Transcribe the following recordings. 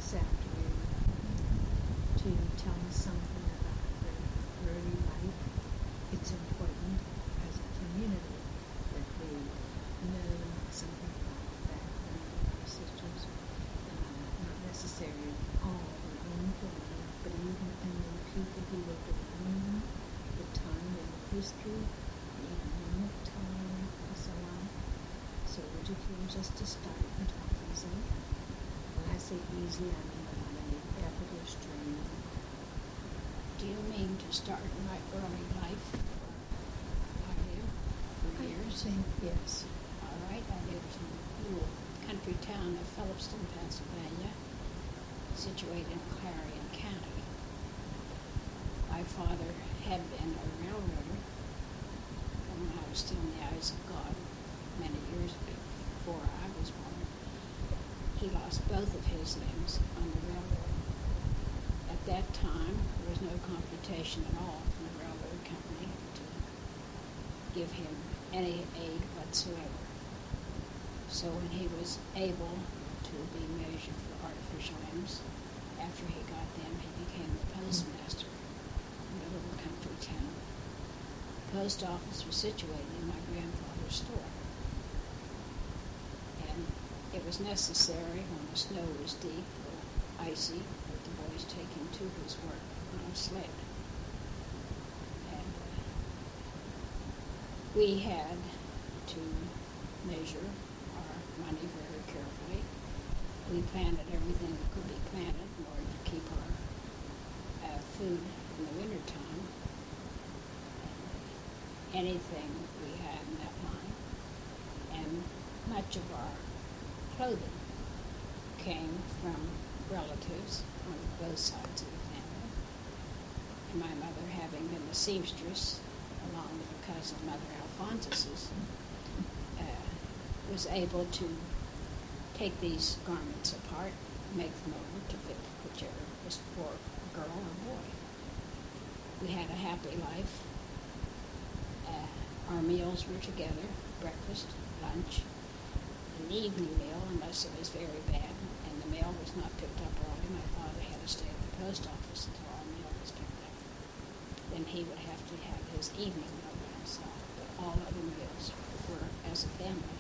this afternoon to tell us something about their early life. It's important as a community that we know something about the background of our sisters. Not necessarily all their own family, but even the people who lived around them, the time and the history, the economic time, and so on. So would you please just to start and talk easy? When I say easy, I mean without any effort or strain. Do you mean to start in my early life? I lived for years. Yes. All right, I lived in the little country town of Phillipston, Pennsylvania, situated in Clarion County. My father had been a railroader when I was still in the eyes of God many years before I was born. He lost both of his limbs on the railroad. At that time, there was no computation at all from the railroad company to give him any aid whatsoever. So when he was able to be measured for artificial limbs, after he got them, he became the postmaster in a little country town. The post office was situated in my grandfather's store. And it was necessary when the snow was deep or icy that the boys take him to his work on a sled. And we had to measure our money very carefully. We planted everything that could be planted in order to keep our food in the wintertime. And anything we had in that line. And much of our clothing came from relatives on both sides of the family. And my mother, having been a seamstress, along with her cousin, Mother Alphonsus's, was able to take these garments apart, make them over to fit whichever was for a girl or boy. We had a happy life. Our meals were together, breakfast, lunch, an evening meal, unless it was very bad, and the mail was not picked up early. My father had to stay at the post office until our meal was picked up. Then he would have to have his evening meal by himself, but all other meals were as a family.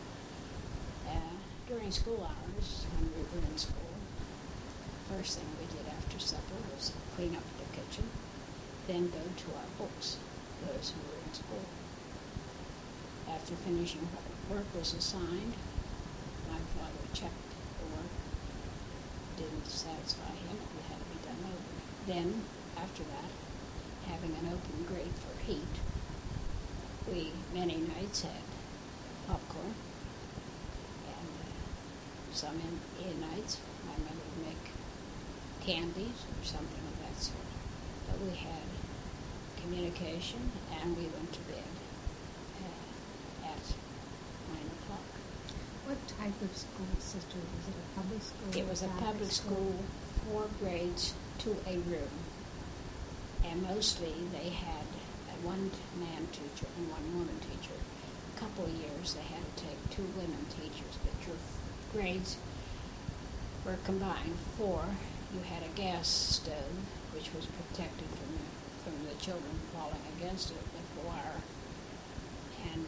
During school hours, when we were in school, the first thing we did after supper was clean up the kitchen, then go to our books, those who were in school. After finishing what work was assigned, my father checked the work. Didn't satisfy him, it had to be done over. Then, after that, having an open grate for heat, we many nights had popcorn, and some in nights my mother would make candies or something of that sort. But we had communication, and we went to bed at 9 o'clock. What type of school, sister? Was it a public school? It was a public school, 4 grades to a room. And mostly they had a one-man teacher and one woman teacher. A couple of years they had to take 2 women teachers, but your grades were combined. 4, you had a gas stove, which was protected from the children falling against it with the wire. And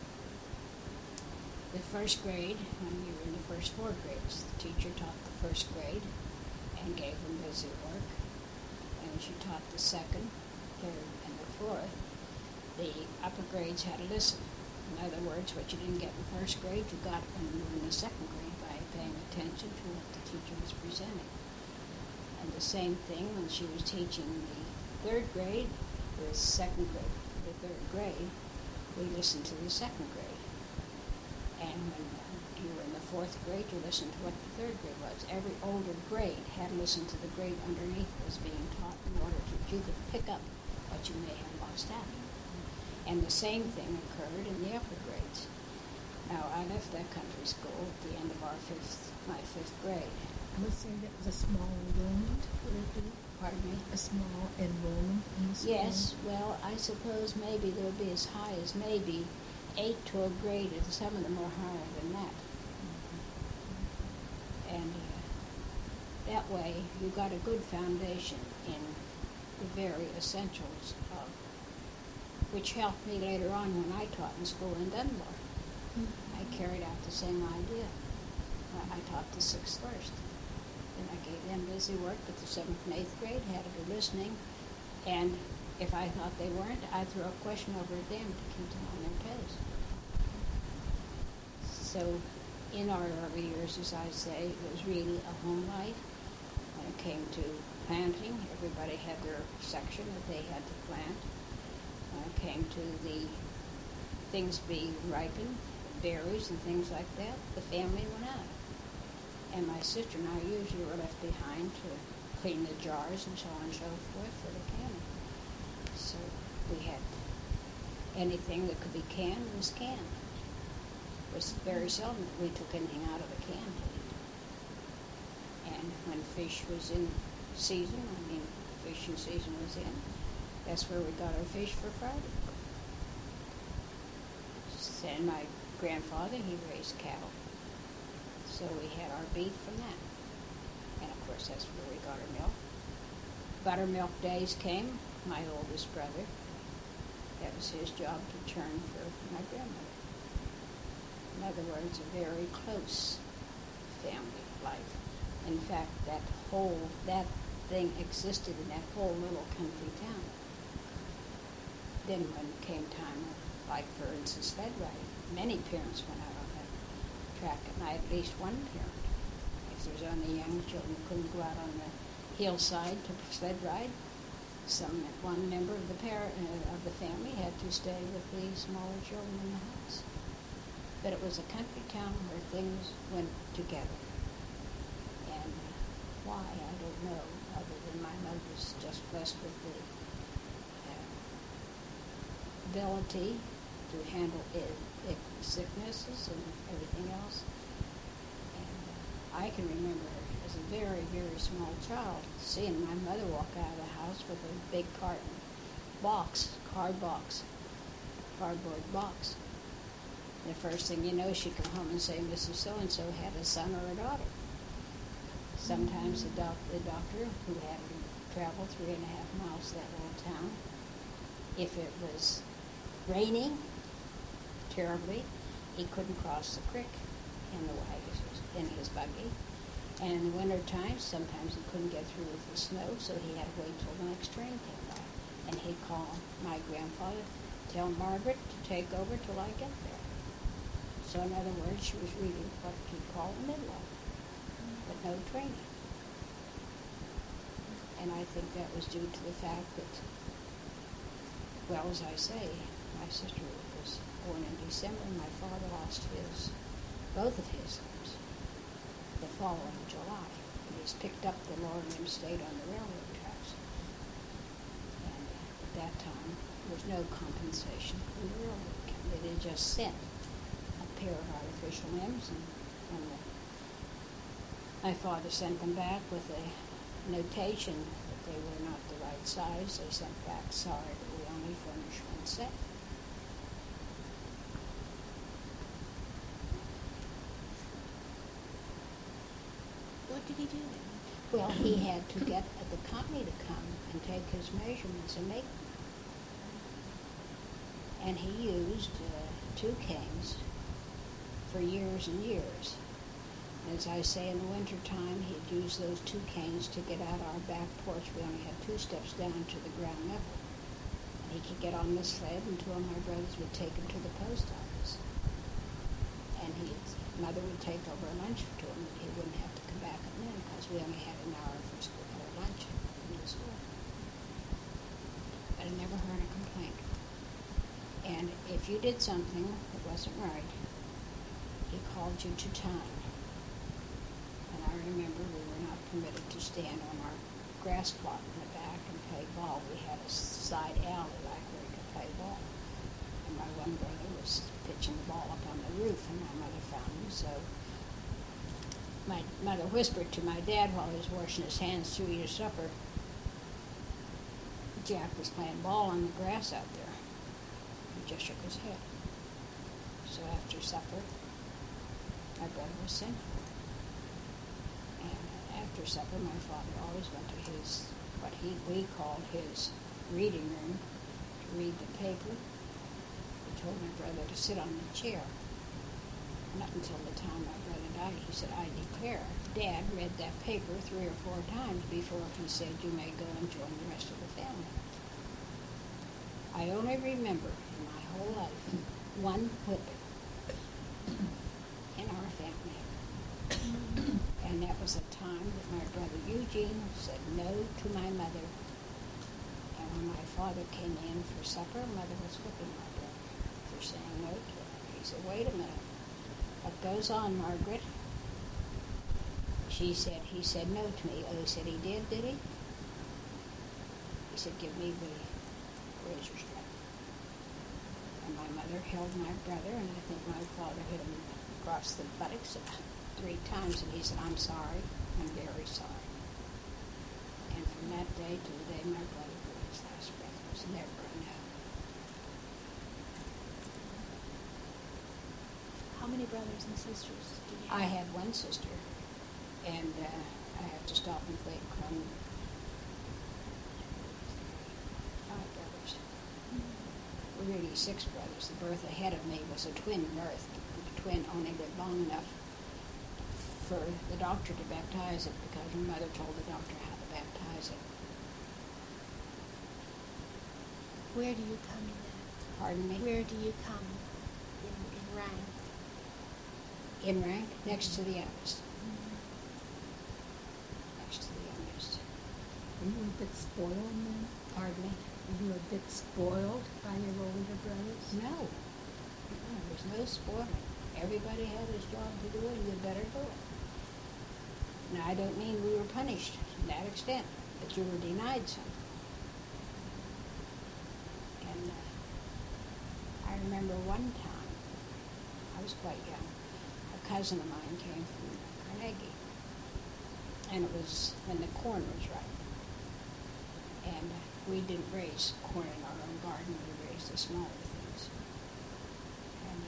the first grade, when we were in the first 4 grades, the teacher taught the first grade and gave them busy work. And she taught the second, third, and the fourth. The upper grades had to listen. In other words, what you didn't get in first grade, you got when you were in the second grade by paying attention to what the teacher was presenting. And the same thing when she was teaching the third grade, the second grade, the third grade, we listened to the second grade. And when you were in the 4th grade, you listened to what the 3rd grade was. Every older grade had to listen to the grade underneath was being taught in order to you could pick up what you may have lost out. And the same thing occurred in the upper grades. Now, I left that country school at the end of my 5th grade. I would say that was a small enrollment, would it be? Pardon me? A small enrollment in the school? Yes, well, I suppose maybe there would be as high as maybe 8 to a grade, and some of them were higher than that. And that way you got a good foundation in the very essentials of, which helped me later on when I taught in school in Dunbar. I carried out the same idea. I taught the 6th first. Then I gave them busy work with the 7th and 8th grade, had to be listening, and if I thought they weren't, I'd throw a question over at them to keep them on their toes. So in our early years, as I say, it was really a home life. When it came to planting, everybody had their section that they had to plant. When it came to the things being ripened, berries and things like that, the family went out. And my sister and I usually were left behind to clean the jars and so on and so forth for the canning. So we had anything that could be canned was canned. It was very seldom that we took anything out of the can to eat. And when fish was in season, fishing season was in, that's where we got our fish for Friday. And my grandfather, he raised cattle. So we had our beef from that. And of course, that's where we got our milk. Buttermilk days came, my oldest brother. That was his job to churn for my grandmother. In other words, a very close family life. In fact, that thing existed in that whole little country town. Then when it came time, like for instance, sled riding, many parents went out on that track at night, at least one parent. If there's only young children who couldn't go out on the hillside to sled ride, one member of the family had to stay with the smaller children in the house. But it was a country town where things went together. And why, I don't know, other than my mother was just blessed with the ability to handle sicknesses and everything else. And I can remember as a very, very small child seeing my mother walk out of the house with a big cardboard box. The first thing you know, she'd come home and say, Mrs. So-and-so had a son or a daughter. Sometimes the doctor, who had to travel 3.5 miles to that little town, if it was raining terribly, he couldn't cross the creek in his buggy. And in the winter time, sometimes he couldn't get through with the snow, so he had to wait till the next train came by. And he'd call my grandfather, tell Margaret to take over till I get there. So in other words, she was really what you'd call a midwife, but no training. And I think that was due to the fact that, well, as I say, my sister was born in December, and my father lost both of his limbs the following July. And he's picked up the lower limb stayed on the railroad tracks. And at that time, there was no compensation from the railroad company. They just sent a pair of artificial limbs, and my father sent them back with a notation that they were not the right size. They sent back, sorry, but we only furnish one set. What did he do then? Well, he had to get the company to come and take his measurements and make them. And he used 2 canes for years and years. As I say, in the winter time, he'd use those 2 canes to get out our back porch. We only had 2 steps down to the ground level. And he could get on the sled, and 2 of my brothers would take him to the post office. And his mother would take over lunch to him, and he wouldn't have to come back at noon because we only had an hour for school or lunch in the school. But I never heard a complaint. And if you did something that wasn't right, he called you to time. And I remember we were not permitted to stand on our grass plot in the back and play ball. We had a side alley like where we could play ball. And my one brother was pitching the ball up on the roof, and my mother found him. So my mother whispered to my dad while he was washing his hands to eat his supper, Jack was playing ball on the grass out there. He just shook his head. So after supper, my brother was sent for. And at after supper, my father always went to his, we called his reading room to read the paper. He told my brother to sit on the chair. And up until the time my brother died, he said, I declare, Dad read that paper 3 or 4 times before he said, you may go and join the rest of the family. I only remember in my whole life one whipping in our family. And that was a time that my brother Eugene said no to my mother. And when my father came in for supper, mother was whipping my brother for saying no to her. He said, wait a minute. What goes on, Margaret? He said no to me. Oh, he said he did he? He said, give me the razor strap. And my mother held my brother, and I think my father hit him across the buttocks 3 times, and he said, I'm sorry. I'm very sorry. And from that day to the day my brother drew his last breath was never a no. How many brothers and sisters do you I have? have one sister, and I have to stop and think. 5 brothers. We're really 6 brothers. The birth ahead of me was a twin birth. The twin only lived long enough for the doctor to baptize it because her mother told the doctor how to baptize it. Where do you come in that? Pardon me? Where do you come in rank? In rank, next to the youngest. Next to the youngest. Were you a bit spoiled then? Pardon me? Were you a bit spoiled by your older brothers? No. There was no spoiling. Everybody had his job to do it, and you better do it. Now, I don't mean we were punished to that extent, but you were denied something. And I remember one time, I was quite young, a cousin of mine came from Carnegie, and it was when the corn was ripe. And we didn't raise corn in our own garden, we raised the smaller things. And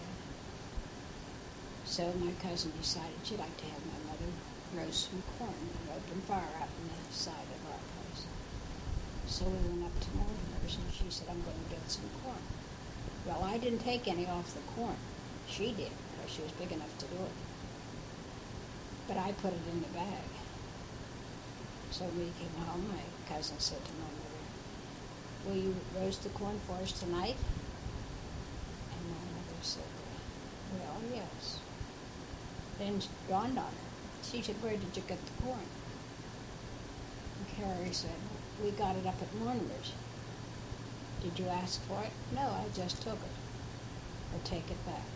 so my cousin decided she'd like to have my mother roast some corn and open fire out in the side of our place. So we went up to Mortimer's, and she said, I'm going to get some corn. Well, I didn't take any off the corn. She did, because she was big enough to do it. But I put it in the bag. So when we came home, my cousin said to my mother, will you roast the corn for us tonight? And my mother said, well, yes. Then it dawned on her. She said, where did you get the corn? And Carrie said, we got it up at Mortimer's. Did you ask for it? No, I just took it. Or take it back.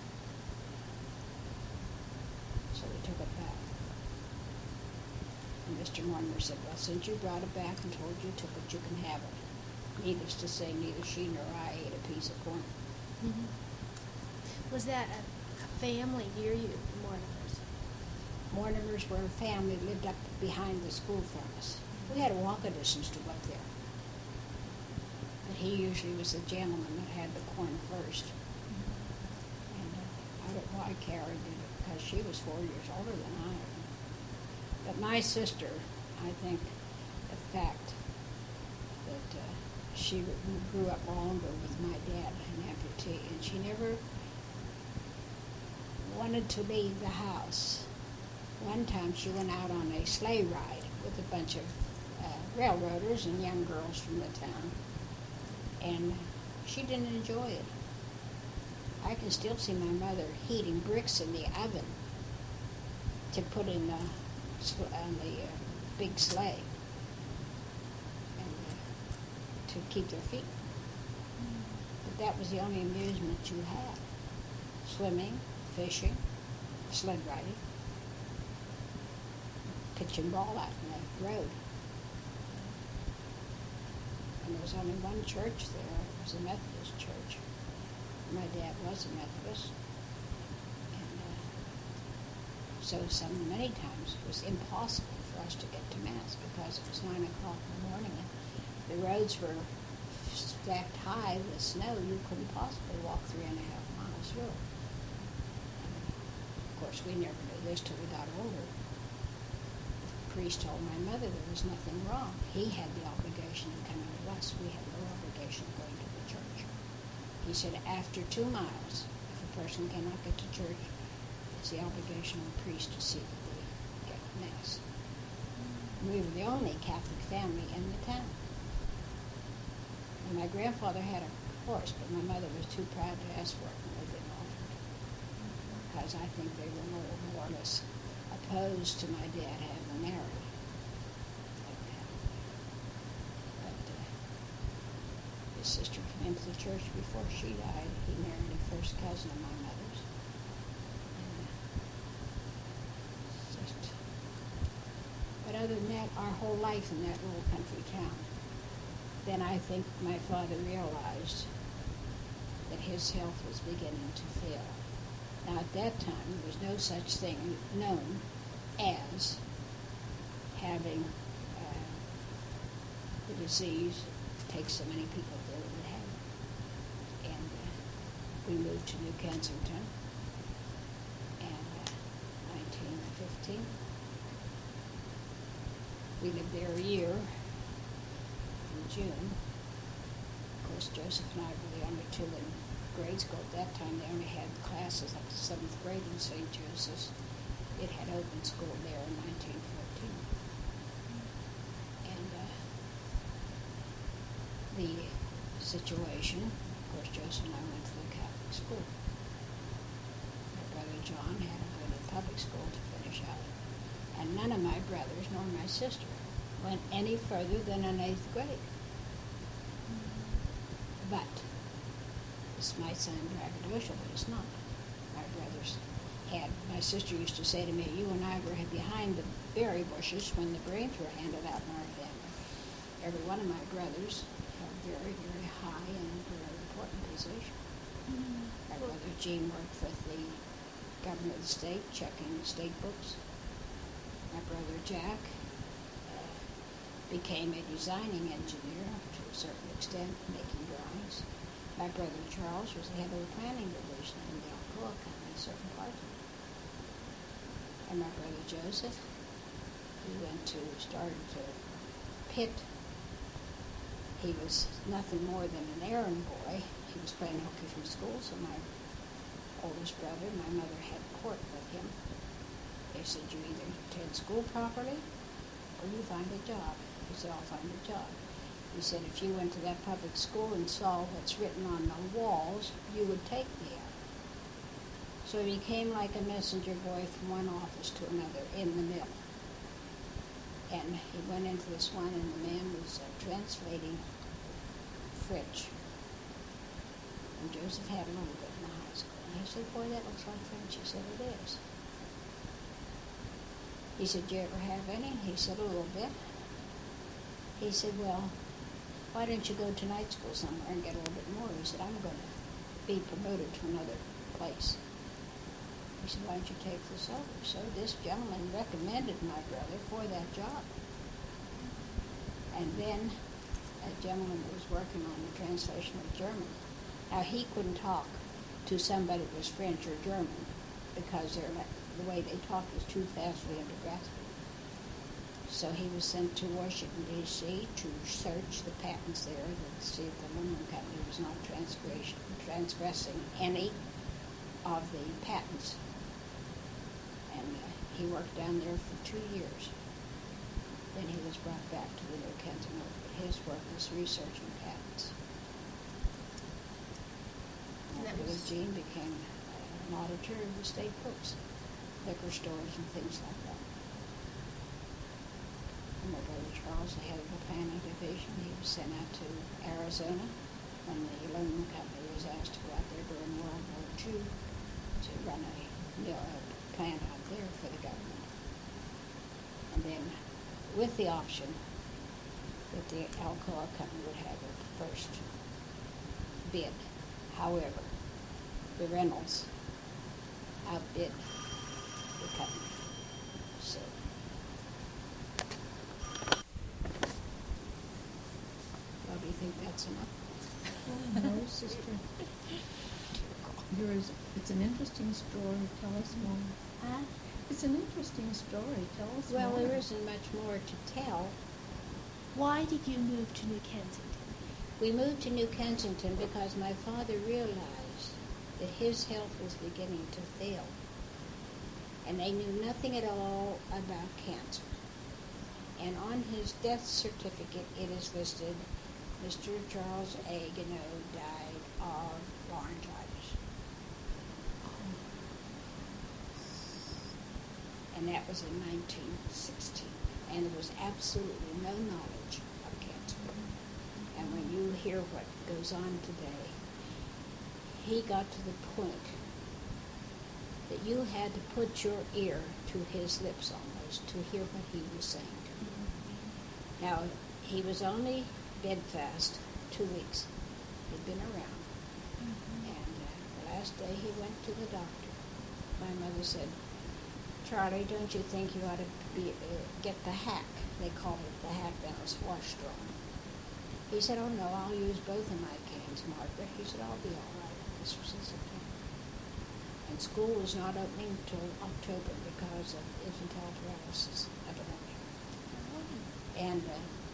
So we took it back. And Mr. Mortimer said, well, since you brought it back and told you took it, you can have it. Needless to say, neither she nor I ate a piece of corn. Mm-hmm. Was that a family near you, the Mortimers? Mortimers were a family that lived up behind the school from us. We had a walking distance to up there. But he usually was the gentleman that had the corn first. And I don't know why Carrie did it, because she was 4 years older than I am. But my sister, I think the fact that she grew up longer with my dad, an amputee, and she never wanted to leave the house. One time she went out on a sleigh ride with a bunch of railroaders and young girls from the town, and she didn't enjoy it. I can still see my mother heating bricks in the oven to put in the big sleigh and to keep their feet. But that was the only amusement you had. Swimming, fishing, sled riding, pitching ball out in the road. And there was only one church there. It was a Methodist church. My dad was a Methodist. And so many times it was impossible for us to get to Mass because it was 9 o'clock in the morning and the roads were stacked high with snow. You couldn't possibly walk 3.5 miles through. And of course, we never knew this till we got older. priest told my mother there was nothing wrong. He had the obligation of coming to us. We had no obligation of going to the church. He said after 2 miles, if a person cannot get to church, it's the obligation of the priest to see that they get Mass. We were the only Catholic family in the town. And my grandfather had a horse, but my mother was too proud to ask for it when they didn't offer it. Because I think they were more or less opposed to my dad having married. But his sister came into the church before she died. He married a first cousin of my mother's. And it's just, but other than that, our whole life in that little country town. Then I think my father realized that his health was beginning to fail. Now at that time, there was no such thing known as having the disease takes so many people to have it. And we moved to New Kensington in 1915. We lived there a year in June. Of course, Joseph and I were the only two in grade school. At that time, they only had classes like the 7th grade in St. Joseph's. It had opened school there in 1914. And the situation, of course, Joseph and I went to the Catholic school. My brother John had to go to the public school to finish out. And none of my brothers, nor my sister, went any further than an 8th grade. But this might sound braggadocious, but it's not. My brothers had, my sister used to say to me, you and I were behind the berry bushes when the brains were handed out in our family. Every one of my brothers held very, very high and very important position. My brother Gene worked for the governor of the state, checking the state books. My brother Jack became a designing engineer to a certain extent, making drawings. My brother Charles was the head of the planning division in the Alcoa Company, certain parts of it. And my brother Joseph, he started to Pitt. He was nothing more than an errand boy. He was playing hooky from school, so my oldest brother, my mother had court with him. They said, you either attend school properly or you find a job. He said, I'll find a job. He said, if you went to that public school and saw what's written on the walls, you would take me out. So he became like a messenger boy from one office to another in the mill. And he went into this one, and the man was translating French. And Joseph had a little bit in the high school. And he said, boy, that looks like French. He said, it is. He said, do you ever have any? He said, a little bit. He said, well, why don't you go to night school somewhere and get a little bit more? He said, I'm going to be promoted to another place. He said, why don't you take this over? So this gentleman recommended my brother for that job. And then a gentleman was working on the translation of German. Now, he couldn't talk to somebody that was French or German because the way they talked was too fast for him to grasp it. So he was sent to Washington, D.C. to search the patents there to see if the aluminum company was not transgressing any of the patents. And he worked down there for 2 years. Then he was brought back to the New Kensington, but his work was researching patents. And that Brother was... Gene became an auditor of the state books, liquor stores and things like that. And my brother Charles, the head of the planning division, he was sent out to Arizona when the aluminum company was asked to go out there during World War II to run a plant out there for the government. And then with the option that the Alcoa company would have the first bid. However, the Reynolds outbid the company. So well, do you think that's enough? No, sister. It's an interesting story. Tell us more. Huh? It's an interesting story. Tell us Well, more. there isn't much more to tell. Why did you move to New Kensington? We moved to New Kensington because my father realized that his health was beginning to fail. And they knew nothing at all about cancer. And on his death certificate, it is listed, Mr. Charles A. Gano died of laryngitis. And that was in 1916. And there was absolutely no knowledge of cancer. And when you hear what goes on today, he got to the point that you had to put your ear to his lips almost to hear what he was saying to you. Now, he was only bedfast 2 weeks. He'd been around. And the last day he went to the doctor, my mother said, Charlie, don't you think you ought to get the hack? They called it the hack, then it was horse drawn. He said, oh no, I'll use both of my canes, Margaret. He said, I'll be all right. This was in September. And school was not opening until October because of infantile paralysis epidemic. And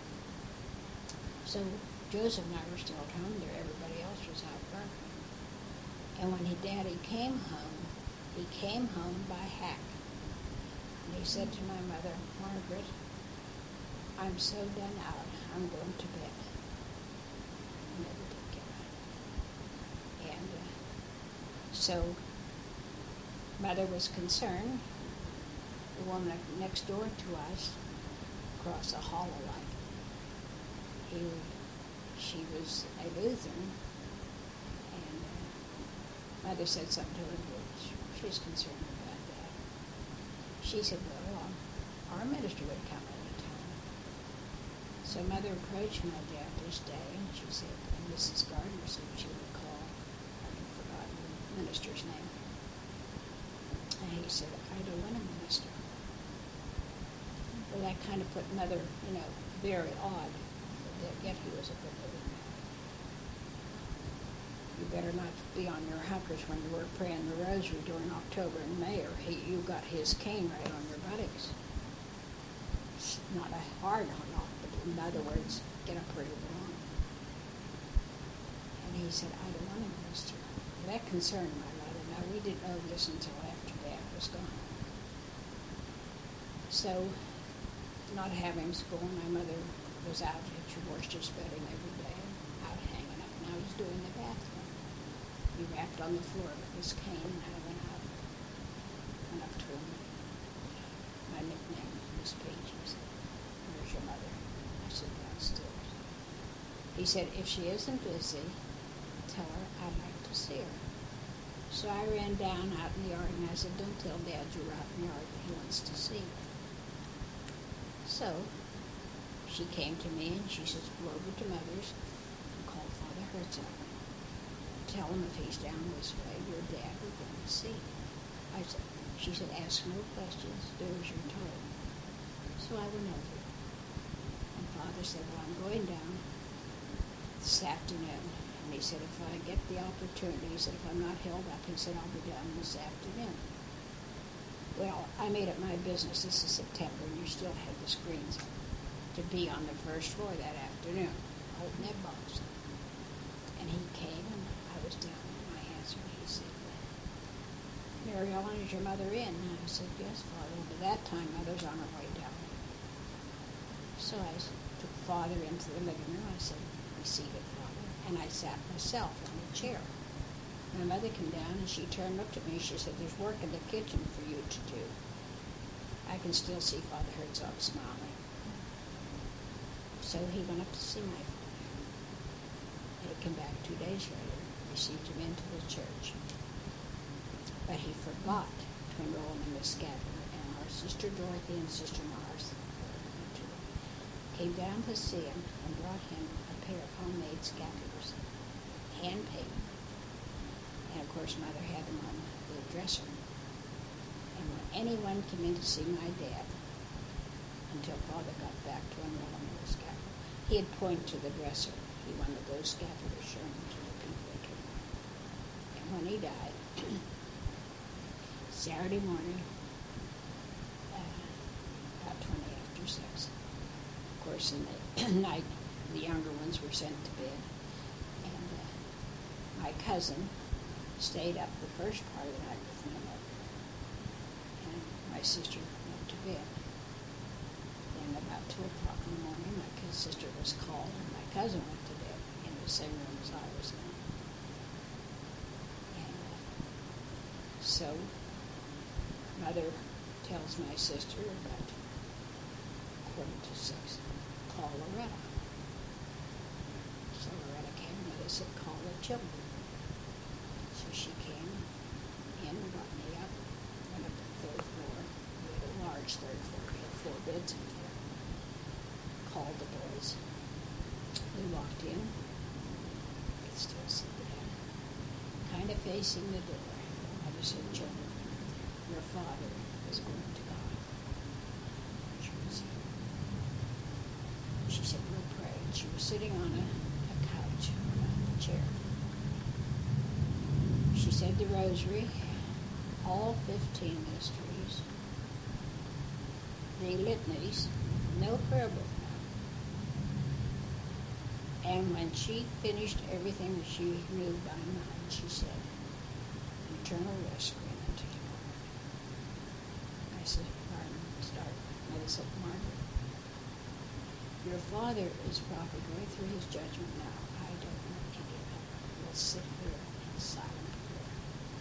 so Joseph and I were still at home there. Everybody else was out working. And when Daddy came home by hack. And he said to my mother, Margaret, I'm so done out, I'm going to bed. He never did get out. And so Mother was concerned. The woman next door to us, across the hall like, she was a Lutheran, and Mother said something to her, she's concerned about that. She said, well, our minister would come anytime. So Mother approached my dad this day, and she said, and Mrs. Gardner said she would call, I've forgotten the minister's name. And he said, I don't want a minister. Well, that kind of put Mother, very odd, that yet he was a good living man. You better not be on your hunkers when you were praying the rosary during October and May, or you got his cane right on your buttocks. It's not a hard knock, but in other words, get up pretty long. And he said, I don't want a minister. That concerned my mother. Now, we didn't know this until after Dad was gone. So, not having school, my mother was out at your Worcester's bedding every day, out hanging up. Now he's doing the bathroom. He rapped on the floor with his cane, and I went out. Went up to him. My nickname, Miss Page. He said, where's your mother? I said, downstairs. He said, if she isn't busy, tell her I'd like to see her. So I ran down out in the yard, and I said, don't tell Dad you're out in the yard, but he wants to see you. So she came to me, and she says, go over to Mother's and call Father Herzog. Tell him if he's down this way, your dad will go and see. She said, ask no questions, do as you're told. So I went over. And Father said, well, I'm going down this afternoon. And he said, if I get the opportunity, he said, if I'm not held up, he said, I'll be down this afternoon. Well, I made it my business, this is September, and you still had the screens up, to be on the first floor that afternoon, holding that box. And he came, and I was down in my answer, and he said, Mary Ellen, is your mother in? And I said, yes, Father. By that time, Mother's on her way down. So I took Father into the living room. I said, be seated, Father. And I sat myself on a chair. My mother came down, and she turned and looked at me, and she said, there's work in the kitchen for you to do. I can still see Father Herzog smiling. So he went up to see my father. And he came back 2 days later, received him into the church. But he forgot to enroll him in the scapular, and our Sister Dorothy and Sister Mars came down to see him and brought him a pair of homemade scapulars, hand-painted. And of course, Mother had them on the dresser. And when anyone came in to see my dad, until Father got back to enroll him in the scapular, he'd point to the dresser. He wanted those scapulars shown to the people that came in. And when he died, Saturday morning, course, in the night, the younger ones were sent to bed. And my cousin stayed up the first part of the night with my mother. And my sister went to bed. Then about 2 o'clock in the morning, my sister was called, and my cousin went to bed in the same room as I was in. And so Mother tells my sister about 5:45, call Loretta. So Loretta came, Mother said, call the children. So she came in and got me up, went up to the 3rd floor. We had a large 3rd floor, we had 4 beds in there. Called the boys. We walked in, I could still see them, kind of facing the door. Mother said, children, your father is going to God. She said, we'll pray. And she was sitting on a couch, on a chair. She said the rosary, all 15 mysteries, the litanies, no prayer book now. And when she finished everything she knew by mind, she said, eternal rest grant unto you. I said, Martin, start. Mother said, Margaret, your father is probably going through his judgment now. I don't know any of it. We'll sit here in silent prayer.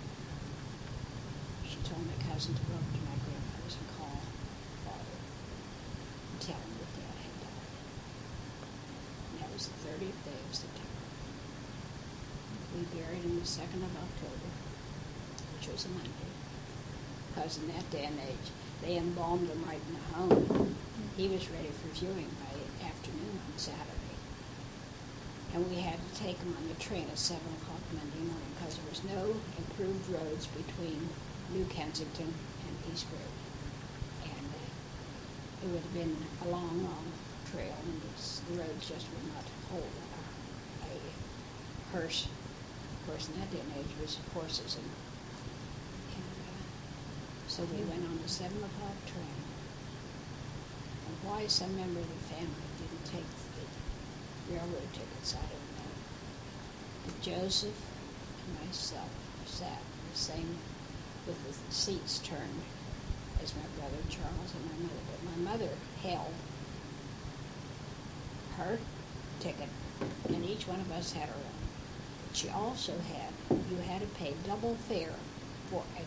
She told my cousin to go up to my grandmother's and call father and tell him that Dad had died. And that was the 30th day of September. We buried him the 2nd of October, which was a Monday. Because in that day and age, they embalmed him right in the home. He was ready for viewing by afternoon on Saturday. And we had to take him on the train at 7 o'clock Monday morning because there was no improved roads between New Kensington and East Grade. And it would have been a long, long trail, and the roads just would not hold a hearse. Of course, in that day and age, it was horses. And so we went on the 7 o'clock train. And why some member of the family didn't take the railroad tickets, I don't know. But Joseph and myself sat the same with the seats turned as my brother Charles and my mother. But my mother held her ticket, and each one of us had our own. But she also you had to pay double fare for a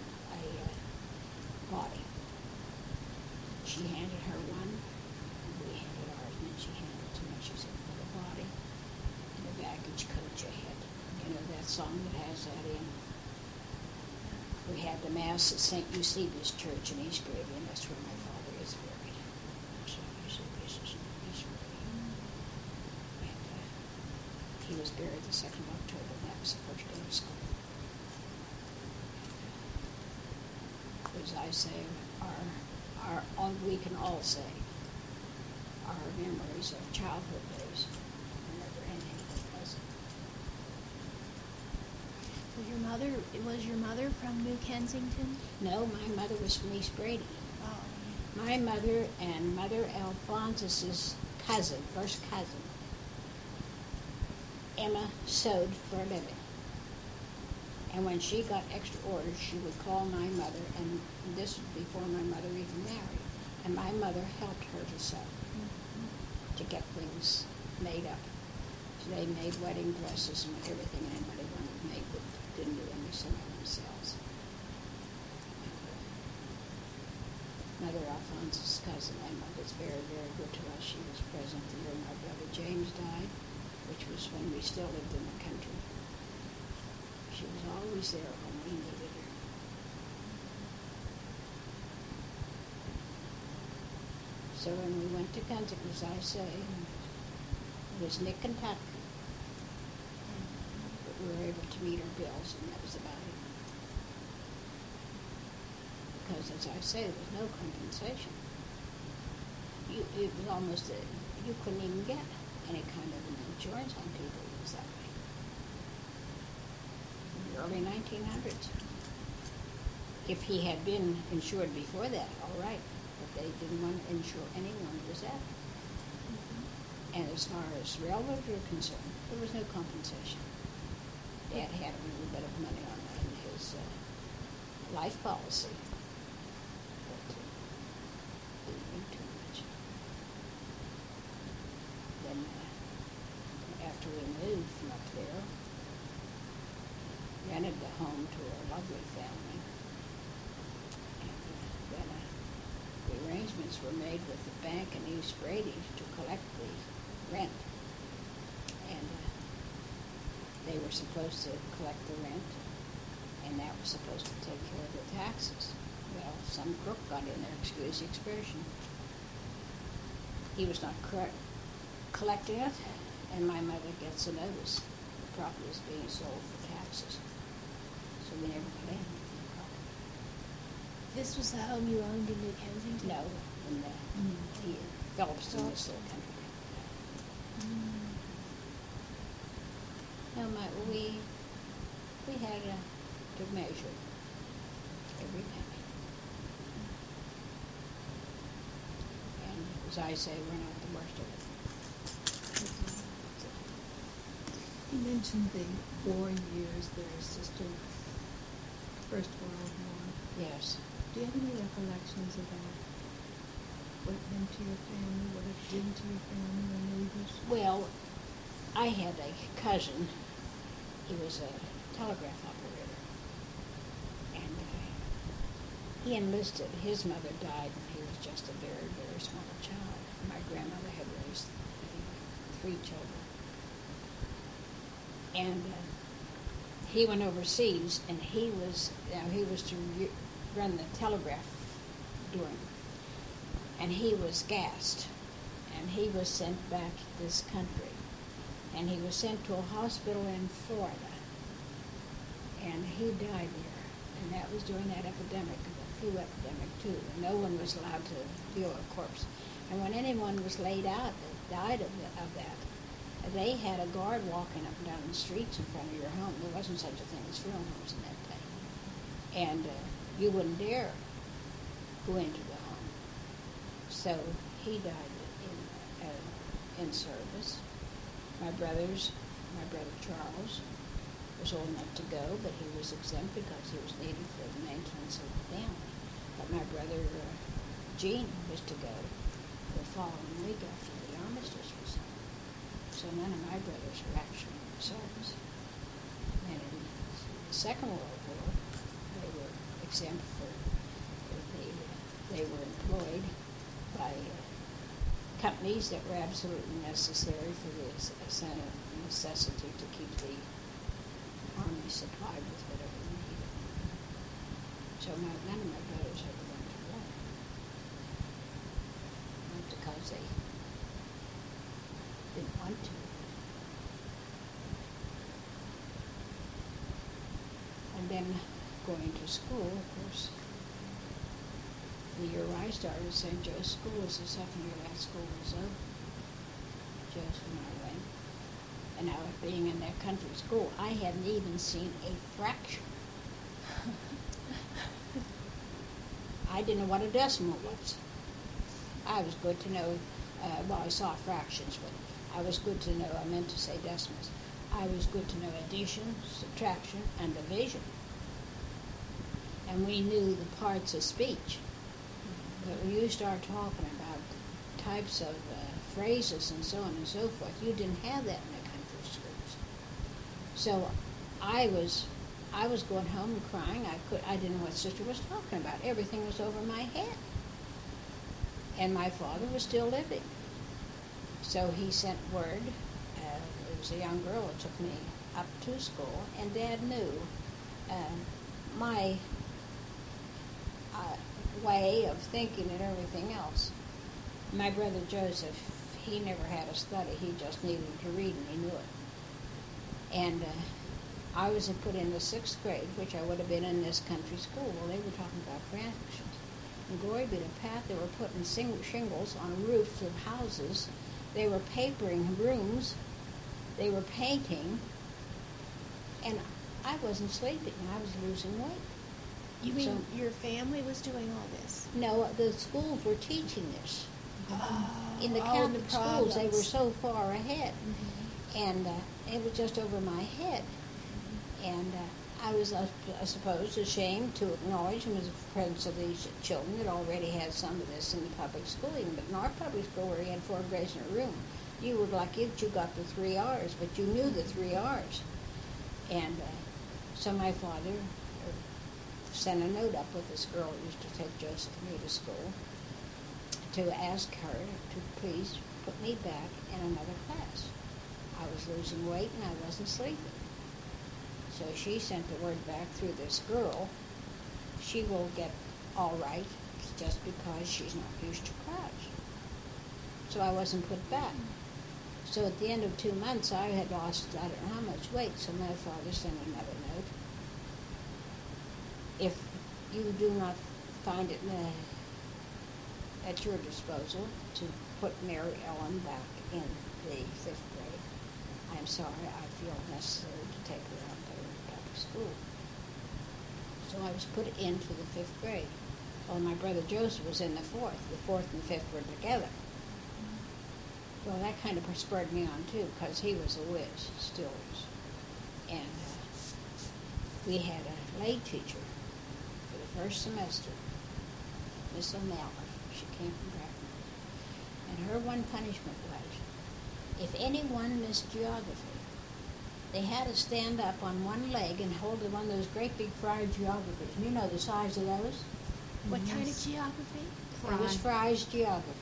body. She handed her one, and we handed ours, and then she handed it to me. She said, for the body and the baggage coach ahead. You know that song that has that in? We had the Mass at St. Eusebius Church in East Grade, and that's where my father is buried. St. Eusebius is in East Grade. And he was buried the 2nd of October, and that was the first day of school. As I say, we can all say our memories of childhood days are never ending, was it? Was your mother from New Kensington? No, my mother was from East Brady. Oh. My mother and Mother Alphonsus' cousin, first cousin, Emma sewed for a living. And when she got extra orders, she would call my mother, and this was before my mother even married. And my mother helped her to sew, to get things made up. So they made wedding dresses and everything anybody wanted made, but didn't do any sewing themselves. Mother Alphonsus' cousin Emma was very, very good to us. She was present the year my brother James died, which was when we still lived in the country. She was always there when we needed her. So when we went to Kensington, as I say, it was Nick and Tuck. But we were able to meet our bills, and that was about it. Because, as I say, there was no compensation. It was almost you couldn't even get any kind of an insurance on people. It was that way. Early 1900s. If he had been insured before that, all right, but they didn't want to insure anyone who was that. And as far as railroad were concerned, there was no compensation. Dad had a little bit of money on in his life policy, but didn't do too much. Then, after we moved from up there, rented the home to a lovely family, and then the arrangements were made with the bank in East Brady to collect the rent, and they were supposed to collect the rent, and that was supposed to take care of the taxes. Well, some crook got in there, excuse the expression. He was not collecting it, and my mother gets a notice the property is being sold for taxes. So we never got anything from the property. This was the home you owned in New Kensington? No, in the Phillipston, this little country. No, we had to measure every penny. And as I say, we're not the worst of it. You mentioned the war years there, Sister. First World War. Yes. Do you have any recollections about what it meant to your family, what it did to your family or neighbors? Well, I had a cousin. He was a telegraph operator. And he enlisted. His mother died when he was just a very, very small child. My grandmother had raised 3 children. And he went overseas, and he was to run the telegraph during, and he was gassed, and he was sent back to this country, and he was sent to a hospital in Florida, and he died there, and that was during that epidemic, the flu epidemic too, and no one was allowed to view a corpse, and when anyone was laid out that died of that, they had a guard walking up and down the streets in front of your home. There wasn't such a thing as funeral homes in that day. And you wouldn't dare go into the home. So he died in service. My brother Charles was old enough to go, but he was exempt because he was needed for the maintenance of the family. But my brother Gene was to go the following week after the armistice was signed. So none of my brothers were actually in service. And in the Second World War, they were exempt they were employed by companies that were absolutely necessary for the necessity to keep the army supplied with whatever they needed. So none of my brothers ever went to war. Not because they didn't want to. And then going to school, of course, the year I started St. Joe's School was the second year that school was over. Just when I went. And now being in that country school, I hadn't even seen a fraction. I didn't know what a decimal was. I was good to know, I saw fractions, but I was good to know, I meant to say decimals. I was good to know addition, subtraction, and division. And we knew the parts of speech. But when you start talking about types of phrases and so on and so forth, you didn't have that in the country schools. So I was going home and crying. I didn't know what Sister was talking about. Everything was over my head. And my father was still living. So he sent word. It was a young girl that took me up to school, and Dad knew my way of thinking and everything else. My brother Joseph, he never had a study. He just needed to read, and he knew it. And I was put in the 6th grade, which I would have been in this country school. Well, they were talking about fractions. And glory be to Pat, they were putting shingles on roofs of houses. They were papering rooms. They were painting. And I wasn't sleeping. I was losing weight. You mean your family was doing all this? No, the schools were teaching this. In the Oh, Catholic the schools, they were problems. so far ahead. Mm-hmm. And it was just over my head. And I was, I suppose, ashamed to acknowledge in the presence of these children that already had some of this in the public schooling. But in our public school, where you had 4 grades in a room, you were lucky that you got the 3 R's, but you knew the 3 R's. And so my father sent a note up with this girl who used to take Joseph and me to school to ask her to please put me back in another class. I was losing weight and I wasn't sleeping. So she sent the word back through this girl. She will get all right just because she's not used to crowds. So I wasn't put back. So at the end of 2 months, I had lost I don't know how much weight. So my father sent another note. If you do not find it at your disposal to put Mary Ellen back in the 5th grade, I'm sorry, I feel necessary to take her out there in public school. So I was put into the 5th grade. Well, my brother Joseph was in the 4th. The 4th and 5th were together. Well, that kind of spurred me on, too, because he was a whiz, still is. And we had a lay teacher for the first semester, Miss O'Malley. She came from Bracknell. And her one punishment was, if anyone missed geography, they had to stand up on one leg and hold one of those great big fried geographies. You know the size of those? What kind of geography? It was Fry's geography.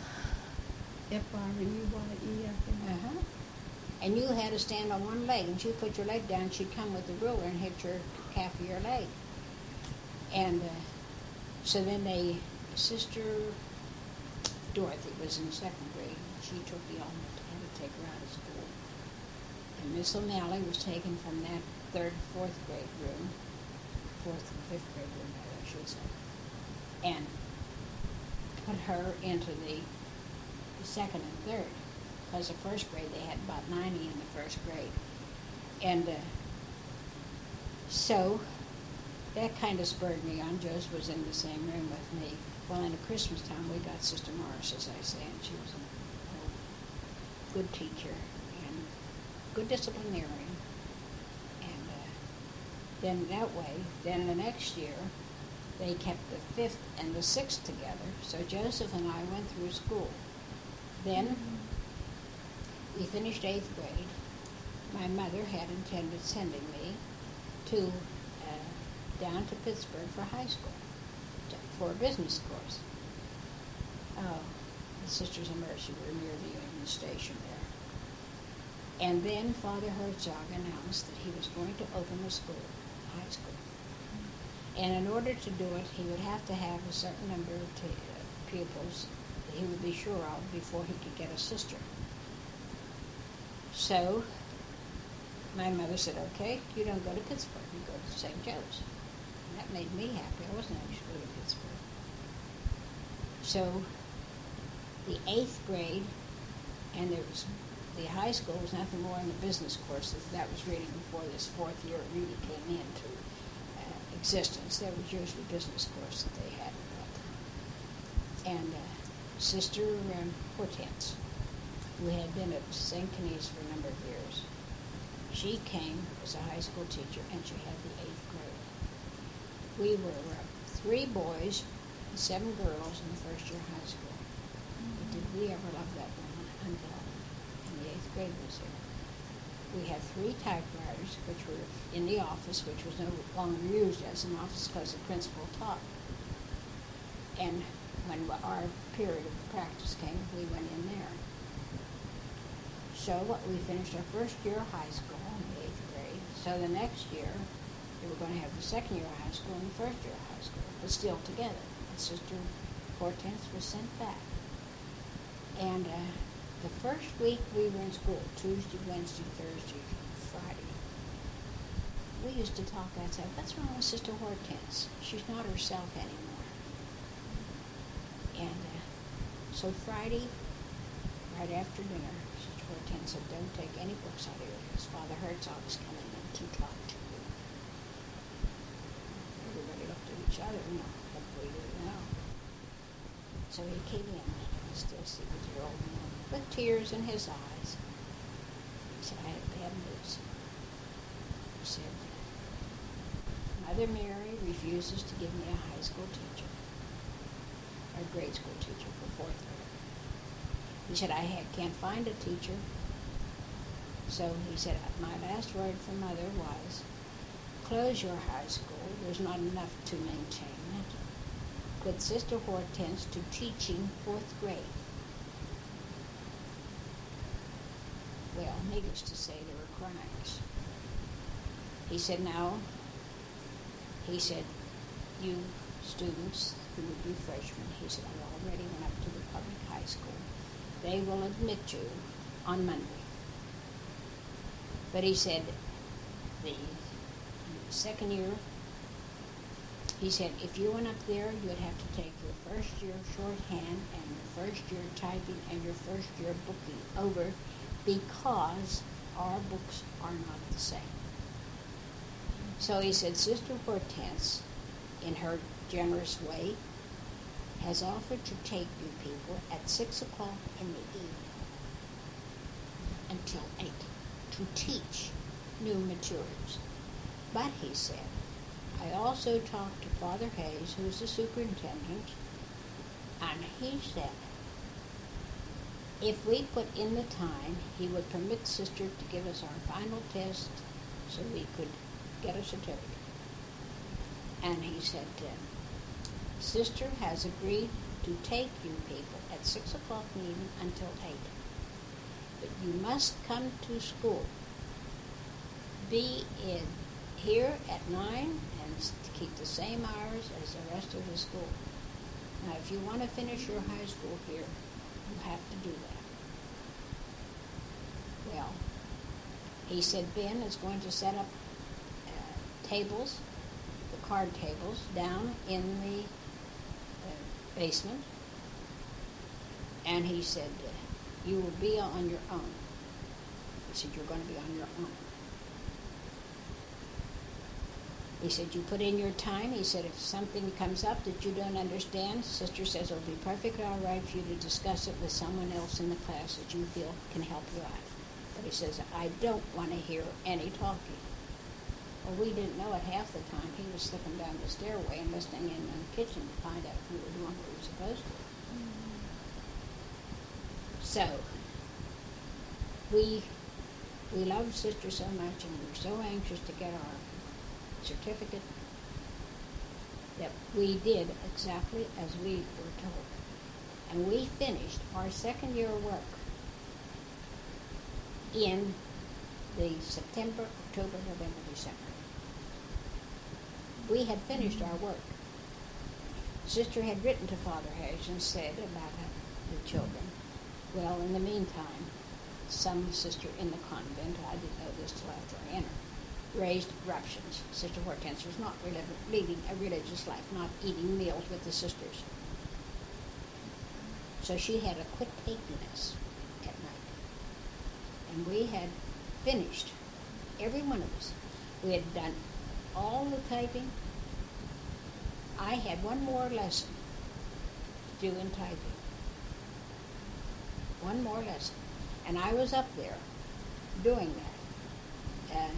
F-R-E-Y-E, I think. Uh-huh. And you had to stand on one leg, and she'd put your leg down, she'd come with the ruler and hit your calf of your leg. And so then Sister Dorothy was in 2nd grade. She took the element and had to take her out of school. And Miss O'Malley was taken from that 3rd, 4th grade room, 4th and 5th grade room, I should say, and put her into the 2nd and 3rd, because the 1st grade they had about 90 in the 1st grade. And so that kind of spurred me on. Joseph was in the same room with me. Well, in the Christmas time, we got Sister Morris, as I say, and she was a good teacher and good disciplinarian. And then that way, then the next year, they kept the 5th and the 6th together. So Joseph and I went through school. Then we finished 8th grade. My mother had intended sending me to down to Pittsburgh for high school, for a business course. Oh, the Sisters of Mercy were near the Union Station there. And then Father Herzog announced that he was going to open a school, high school. And in order to do it, he would have to have a certain number of pupils that he would be sure of before he could get a sister. So my mother said, okay, you don't go to Pittsburgh, you go to St. Joe's. And that made me happy. I wasn't anxious to go to Pittsburgh. So the 8th grade, and there was the high school was nothing more than the business courses. That was really before this 4th year really came into existence. There was usually business course that they had at that time. And Sister Hortense, who had been at St. Kenny's for a number of years, she came as a high school teacher, and she had the 8th grade. We were 3 boys and 7 girls in the 1st year of high school. But did we ever love that woman until in the 8th grade was here. We had 3 typewriters, which were in the office, which was no longer used as an office because the principal taught. And when our period of practice came, we went in there. So we finished our 1st year of high school in the 8th grade. So the next year, we were going to have the 2nd year of high school and the 1st year of high school, but still together. And Sister Hortense was sent back. And the first week we were in school, Tuesday, Wednesday, Thursday, Friday, we used to talk outside, what's wrong with Sister Hortense? She's not herself anymore. And so Friday, right after dinner, Sister Hortense said, don't take any books out of here because Father Herzog is coming in to talk to you. Everybody looked at each other, what do we do now? So he came in and could still see the dear old man with tears in his eyes. He said, I have bad news. He said, Mother Mary refuses to give me a high school teacher, or a grade school teacher for 4th grade. He said, can't find a teacher. So he said, my last word from Mother was, close your high school. There's not enough to maintain it. Put Sister Hortense to teaching 4th grade. Well, needless to say, there were cries. He said, you students who would be freshmen, he said, I already went up to the public high school. They will admit you on Monday. But he said, the second year, he said, if you went up there, you would have to take your first year shorthand and your first year typing and your first year booking over because our books are not the same. So he said, Sister Hortense, in her generous way, has offered to take you people at 6 o'clock in the evening until 8 to teach new materials. But he said, I also talked to Father Hayes, who's the superintendent, and he said, if we put in the time, he would permit Sister to give us our final test so we could get a certificate. And he said, Sister has agreed to take you people at 6 o'clock in the evening until 8. But you must come to school. Be here at 9 and to keep the same hours as the rest of the school. Now, if you want to finish your high school here, you have to do that. Well, he said Ben is going to set up tables, the card tables, down in the basement. And he said, you will be on your own. He said, you're going to be on your own. He said, you put in your time. He said, if something comes up that you don't understand, Sister says it'll be perfectly all right for you to discuss it with someone else in the class that you feel can help you out. But he says, I don't want to hear any talking. Well, we didn't know it half the time. He was slipping down the stairway and listening in the kitchen to find out if we were doing what we were supposed to. So, we loved Sister so much, and we were so anxious to get our certificate that we did exactly as we were told. And we finished our second year of work in the September, October, November, December. We had finished our work. Sister had written to Father Hayes and said about the children. Well, in the meantime, some sister in the convent, I didn't know this till after I entered, raised eruptions. Sister Hortense was not leading a religious life, not eating meals with the sisters. So she had to quit taking us at night. And we had finished, every one of us. We had done all the typing. I had one more lesson to do in typing. One more lesson. And I was up there doing that.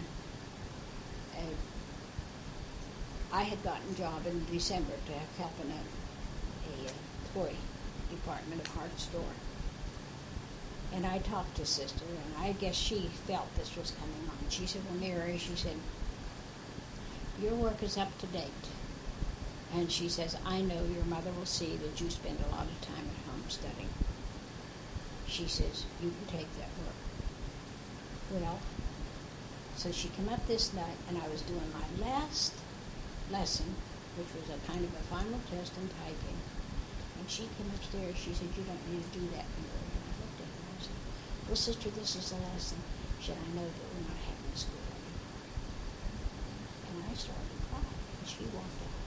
I had gotten a job in December to help in a toy department at Hart's store. And I talked to Sister, and I guess she felt this was coming on. She said, well, Mary, she said, your work is up to date. And she says, I know your mother will see that you spend a lot of time at home studying. She says, you can take that work. Well, so she came up this night, and I was doing my last lesson, which was a kind of a final test in typing. And she came upstairs. She said, you don't need to do that, Mary. And I looked at her and I said, well, Sister, this is the lesson. She said, I know that we're not having school anymore. And I started to cry, and she walked out.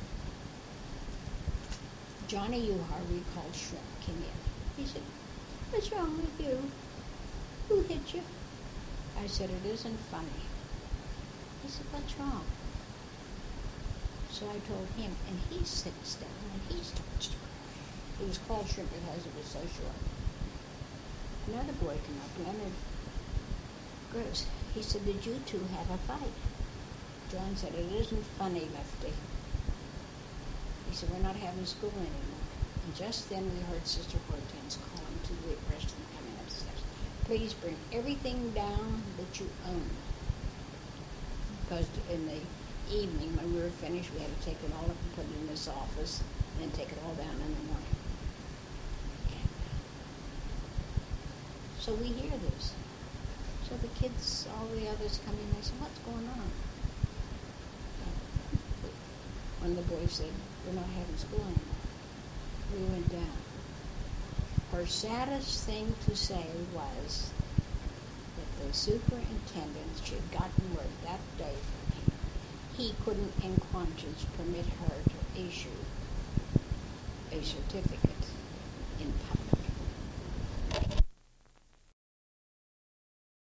Johnny Uhar, we called Shrimp, came in. He said, what's wrong with you? Who hit you? I said, it isn't funny. He said, what's wrong? So I told him, and he sits down and he starts to cry. It was called shrimp because it was so short. Another boy came up, Leonard Gross. He said, "Did you two have a fight?" John said, "It isn't funny, Lefty." He said, "We're not having school anymore." And just then we heard Sister Hortense calling to the rest of them coming upstairs. "Please bring everything down that you own." Because in the evening, when we were finished, we had to take it all up and put it in this office, and then take it all down in the morning. And so we hear this. So the kids, all the others come in, they say, "What's going on?" One of the boys said, "We're not having school anymore." We went down. Her saddest thing to say was that the superintendent, she had gotten word that day from him, he couldn't in conscience permit her to issue a certificate